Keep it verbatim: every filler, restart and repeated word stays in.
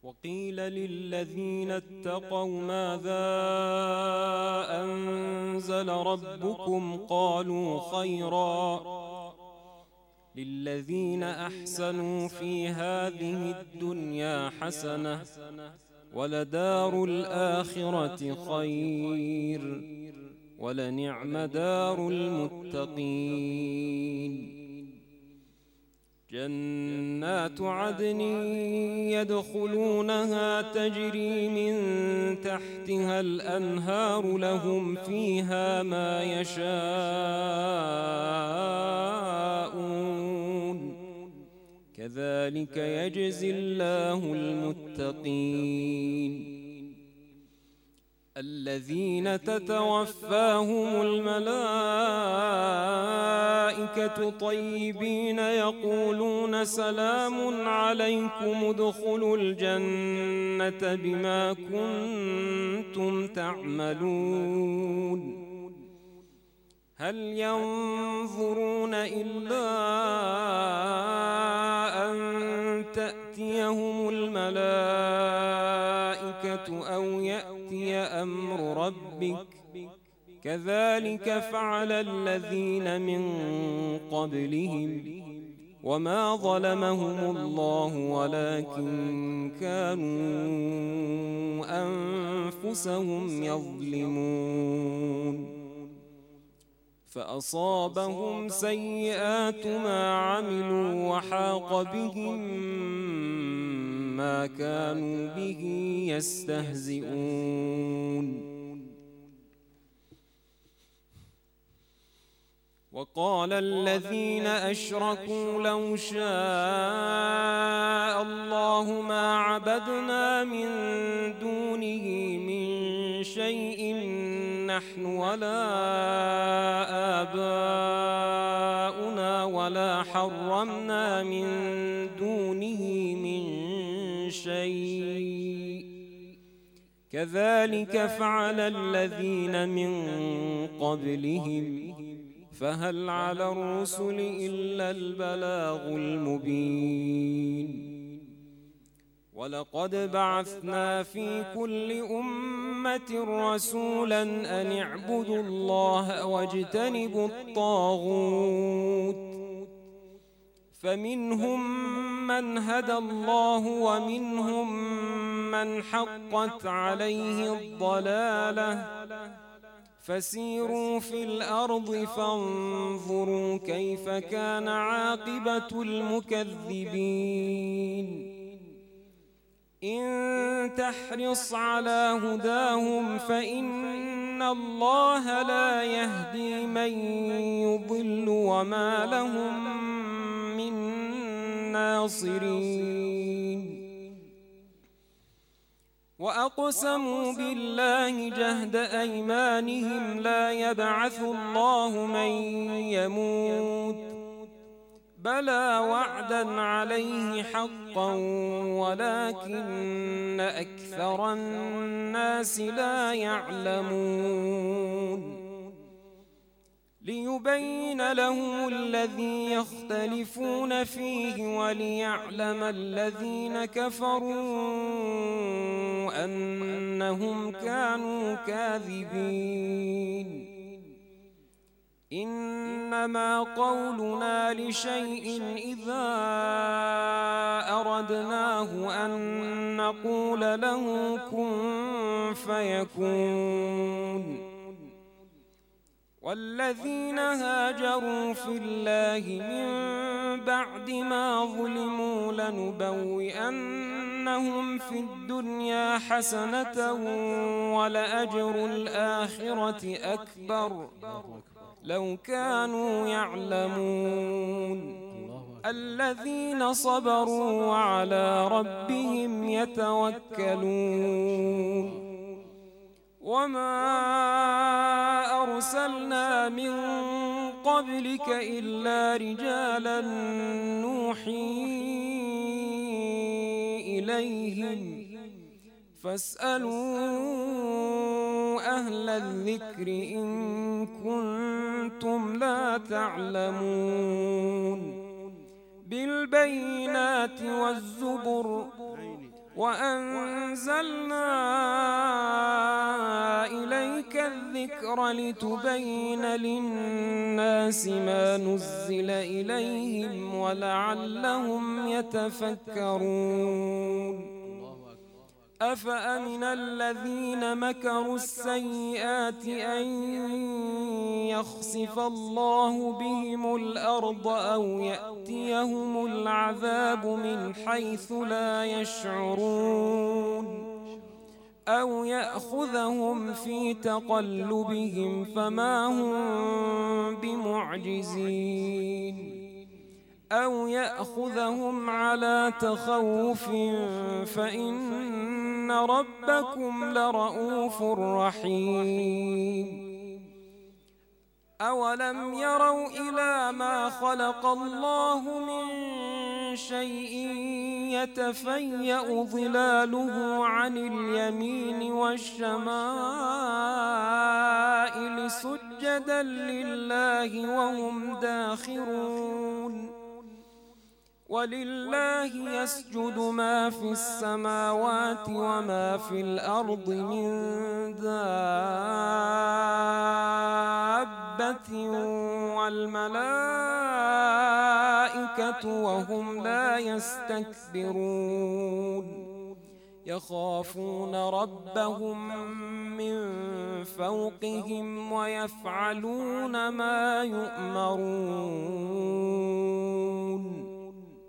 وقيل للذين اتقوا ماذا أنزل ربكم قالوا خيرا للذين أحسنوا في هذه الدنيا حسنة ولدار الآخرة خير ولنعم دار المتقين. جنات عدن يدخلونها تجري من تحتها الأنهار لهم فيها ما يشاءون كذلك يجزي الله المتقين. الذين تتوفاهم الملائكة طيبين يقولون سلام عليكم ادخلوا الجنة بما كنتم تعملون. هل ينظرون إلا أن تأتيهم الملائكة أو يأتي أمر ربك كذلك فعل الذين من قبلهم وما ظلمهم الله ولكن كانوا أنفسهم يظلمون. فأصابهم سيئات ما عملوا وحاق بهم ما كانوا به يستهزئون. وقال الذين أشركوا لو شاء الله ما عبدنا من دونه من شيء نحن ولا آباؤنا ولا حرمنا من دونه من شيء كذلك فعل الذين من قبلهم فهل على الرسل إلا البلاغ المبين. ولقد بعثنا في كل أمة رسولا أن اعبدوا الله واجتنبوا الطاغوت فمنهم من هدى الله ومنهم من حقت عليه الضلالة فسيروا في الأرض فانظروا كيف كان عاقبة المكذبين. إن تحرص على هداهم فإن الله لا يهدي من يضل وما لهم من ناصرين. وأقسموا بالله جهد أيمانهم لا يبعث الله من يموت بلى وعدا عليه حقا ولكن أكثر الناس لا يعلمون. ليبين لهم الذي يختلفون فيه وليعلم الذين كفروا أنهم كانوا كاذبين. إنما قولنا لشيء إذا أردناه أن نقول له كن فيكون. والذين هاجروا في الله من بعد ما ظلموا لنبوئنهم في الدنيا حسنة ولأجر الآخرة أكبر لو كانوا يعلمون. الذين صبروا وعلى ربهم يتوكلون. وما أرسلنا من قبلك إلا رجالا نوحي إليهم فاسألوا أهل الذكر إن كنتم لا تعلمون. بالبينات والزبر وأنزلنا إليك الذكر لتبين للناس ما نزل إليهم ولعلهم يتفكرون أفأمن الذين مكروا السيئات أن يخسف الله بهم الأرض أو يأتيهم العذاب من حيث لا يشعرون أو يأخذهم في تقلبهم فما هم بمعجزين أو يأخذهم على تخوف فإن ربكم لرؤوف رحيم أولم يروا إلى ما خلق الله من شيء يتفيأ ظلاله عن اليمين والشمائل سجدا لله وهم داخرون ولله يسجد ما في السماوات وما في الأرض من دابة والملائكة وهم لا يستكبرون يخافون ربهم من فوقهم ويفعلون ما يؤمرون